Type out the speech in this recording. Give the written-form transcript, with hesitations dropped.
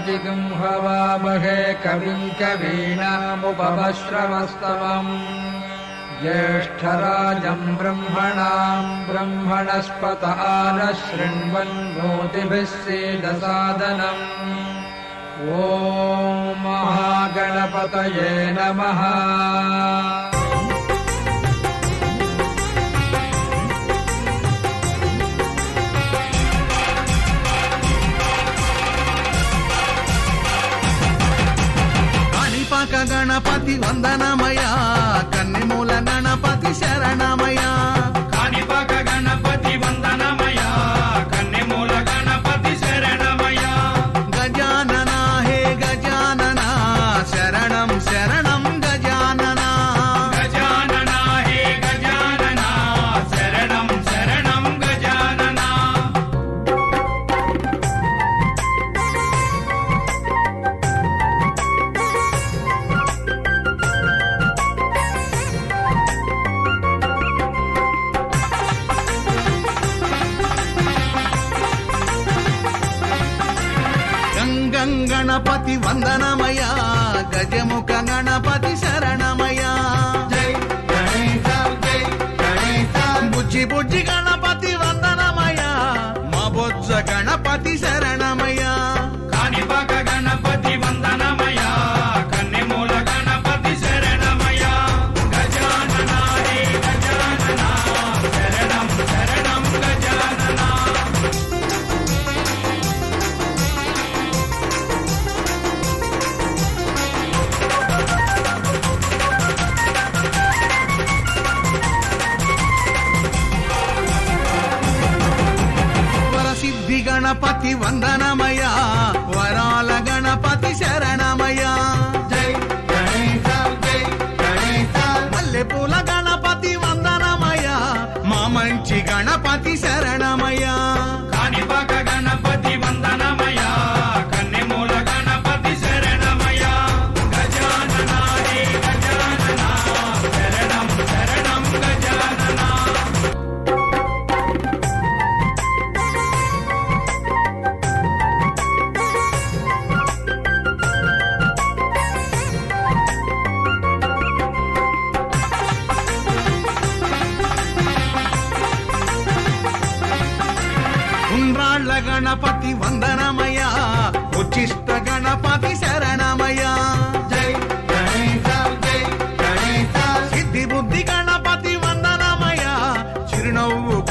गणपतिं हवामहे कविं कवीनामुपमश्रवस्तमम् ज्येष्ठराजं ब्रह्मणस्पत आनशृण्वन्नोतिभिः सीदसादनम् ॐ महागणपतये नमः। गणपति वंदनमया कन्निमूल गणपति शरणमया काणिपाक गणपति वंदनमया कन्निमूल गणपति शरणमया गजानना हे गजानना शरणं शरणं गजानना गजानना हे गजानना शरणं शरणं गजानना गणपति वंदनमया गजमुख गणपति शरणमया जय गणेश जय गणेश बुज्जि बुज्जि गणपति वंदनमया मा बोज्ज गणपति शरणमया काणिपाक गणपति वंदनमया कन्निमूल गणपति शरणमया गजानना हे गजानना शरणं शरणं गजानना सिद्धि गणपति वंदनमया वराल गणपति शरणमया जय गणेश जय गणेश मल्लेपूल गणपति वंदनमया मा मंची गणपति शरणमया काणिपाक गणपति वंदनमया कन्निमूल गणपति शरणमया गजानना हे गजानना शरणं शरणं गजानना उन्राళ్ళ गणपति वंदनमया उच्चिष्ट गणपति शरणमया जय गणेश जय गणेश सिद्धि बुद्धि गणपति वंदनमया चिरुनव्वु